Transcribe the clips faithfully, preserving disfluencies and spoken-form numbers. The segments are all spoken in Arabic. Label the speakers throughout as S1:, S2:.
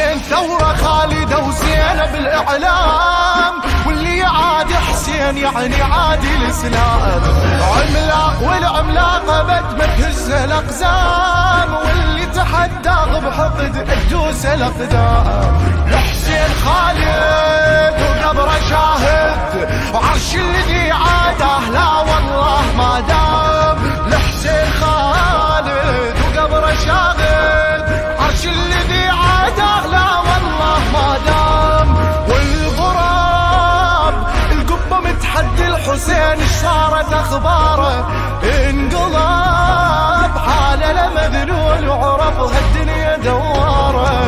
S1: حسين ثورة خالدة وزينة بالإعلام، واللي يعادي حسين يعني عادي الإسلام. عملاق والعملاقة بد ما تهز الأقزام، واللي تحدى بحقد تدوس الأقدام. لحسين خالد وقبره شاهد، وعرش الذي عاده لا والله ما دام. لحسين خالد وقبره شاهد، عرش الذي عاده لا والله ما دام. والغراب القبة متحدي الحسين اش صارت اخباره، انقلب حاله لمذلول وعرف هالدنيا دواره.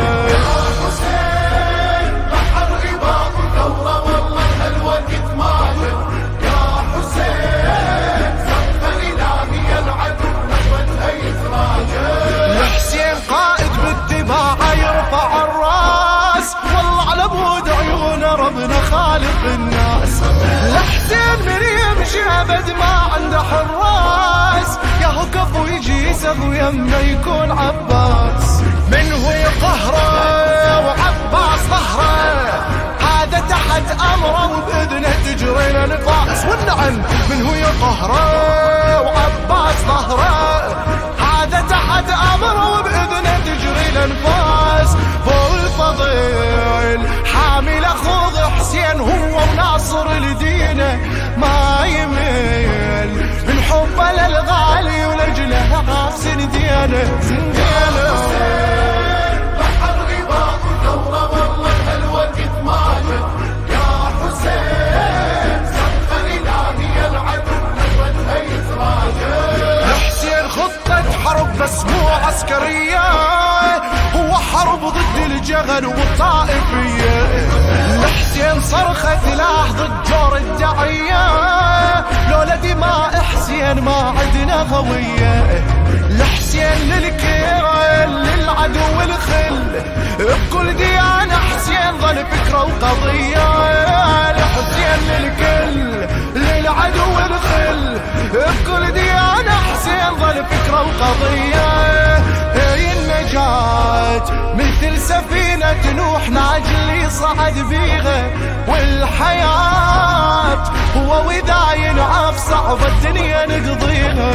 S1: يرفع الراس والله على بود عيونه ربنا خالق الناس. لحسين من يمشي ابد ما عنده حراس، يا هو كفو يجي يسغ يمه يكون عباس. من هو يقهره وعباس ظهره، هذا تحت امره وباذنه تجري الانفاس. والنعم من هو يقهره وعباس ظهره، هذا تحت امره وباذنه تجري الانفاس. فوق الفضيل حامل اخوض حسين هو وناصر لدينه، ما يميل من حبه للغالي ولجله عاف سنديانه سنديانه. بحر غباط ثوره والله هالوقت ماجد، يا حسين سقف الهي العدو نبتها يتراجع. حسين خطة حرب بس مو عسكرية، هو حرب ضد الجغل والطائفية. لحسين صرخة سلاح ضد جور الدعية، لولا دماء حسين ما عدنا هوية. لحسين للكيل للعدو الخل، بكل ديانة حسين ظل فكرة وقضية. لحسين للكل للعدو الخل، بكل ديانة حسين ظل فكرة وقضية. هي النجاة مثل سفينة نوح ناجل يصعد بيها، والحياة هو وذا ينعاف صعب الدنيا نقضيها.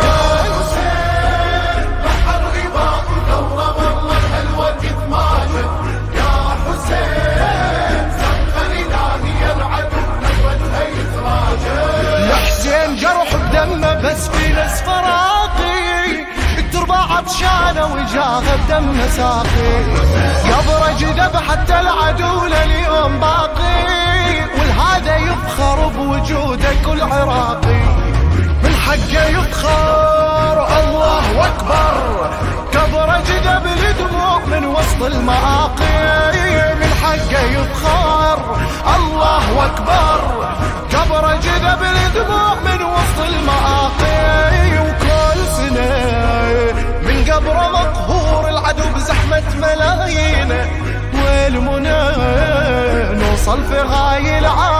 S1: بحر غباط ثورة والله هالوقت ماجد، يا حسين سقف الهي العدو نبتها يتراجع. لحسين جرح بدمه بس في ناس فراقي، التربة عطشانة وجاغة بدم ساقي. يبرج ذب حتى العدو لليوم باقي، والهذا يفخر بوجوده كل عراقي. من حقه يفخر الله اكبر، كبرج ذب الدموع من وسط المآقي. من حقه يفخر الله اكبر، كبرج ذب الدموع من وسط المآقي. وكل سنة من قبره مقهور العدو بزحمة ملايين، والمنى نوصل في غاية العالم.